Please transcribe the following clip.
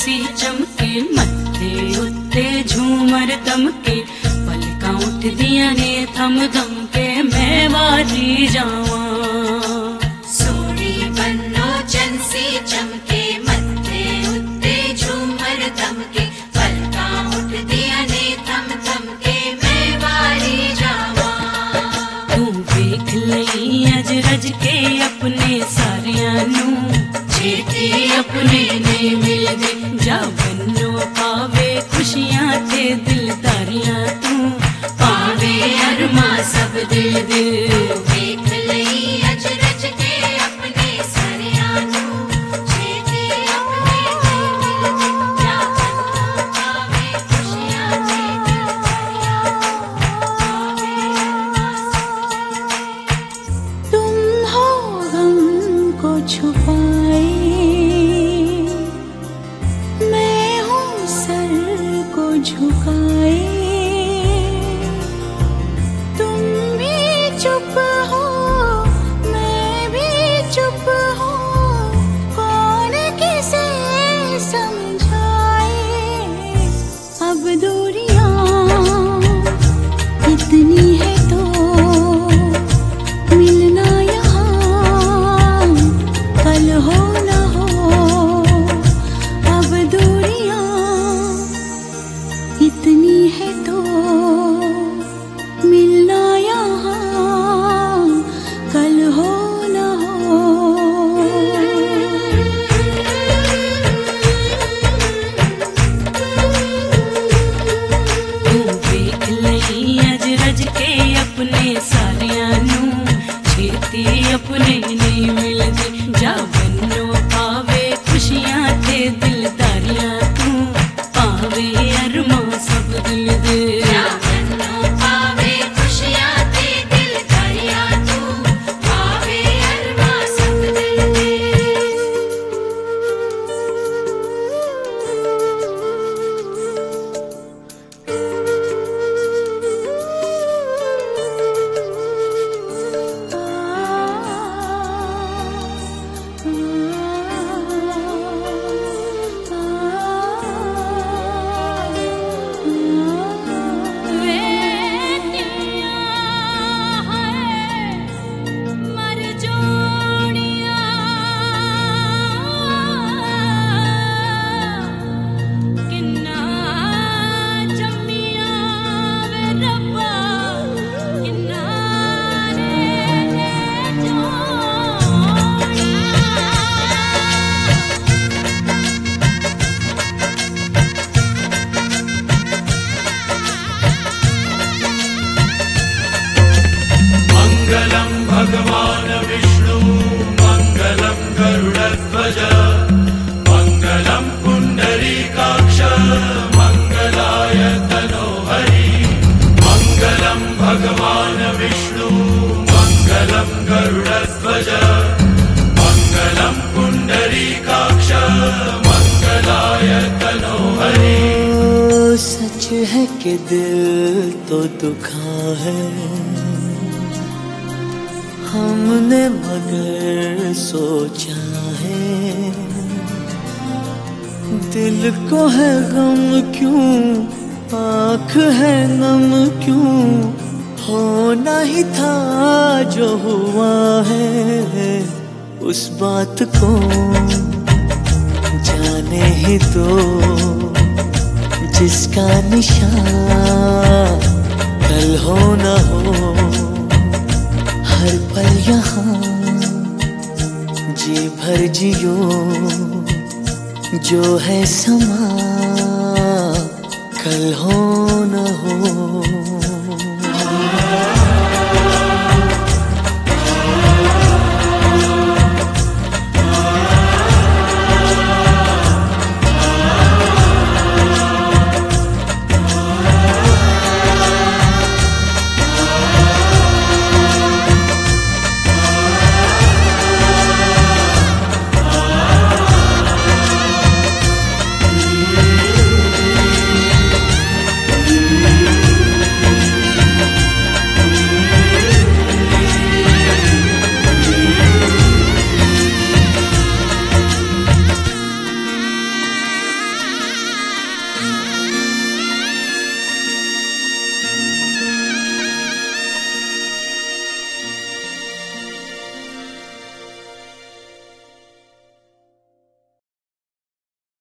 जैसी चमके, मत्थे उत्ते झूमर दमके, पलकां उठ दियां ने थम थम के, मैं वाजी जावां। सोनी बन्नो चंसी चमके, मत्थे उत्ते झूमर दमके, पलकां उठ दियां ने थम थम के, मैं वारी जावां। तू वेख लई अज रज के अपने सारियां नू, छेती अपने ने मिलदे, जा बन्नो पावे खुशियां ते दिलदारियां, तू पावे अरमा सब दिल दे। वेख लई अज रज के अपने सारियां नू, छेती अपने ने मिलदे, जा बन्नो पावे खुशियां ते दिलदारियां, पावे अरमा सब दिल दे। तुम हो गम को छुपाए, मैं हूँ सर को झुकाए, तुम भी चुप हो मैं भी चुप हूँ, कौन किसे समझाए। अब दूरियां इतनी है तो मिलना यहाँ कल हो न हो। अब दूरियां इतनी है तो मिलना यहाँ कल हो न हो। तू वेख लई अज रज के अपने सारियां नू, छेती अपने नहीं मिलदे, जा बन्नो पावे खुशियां ते दिलदारियां, तू पावे अरमा सब दिल दे। जा बन्नो पावे खुशियां ते दिलदारियां, तू पावे अरमा सब दिल दे। मंगलम भगवान विष्णु मंगलम गरुड़ध्वज, मंगलम पुंडरीकाक्ष मंगलाय तनोहरि। मंगलम भगवान विष्णु मंगलम गरुड़ध्वज, मंगलम पुंडरीकाक्ष मंगलाय तनोहरि। सच है कि दिल तो दुखा है, हमने मगर सोचा है, दिल को है गम क्यों, आँख है नम क्यों, होना ही था जो हुआ है, उस बात को जाने ही दो, जिसका निशान कल हो न हो। हर पल यहाँ जी भर जियो, जो है समा कल हो न हो।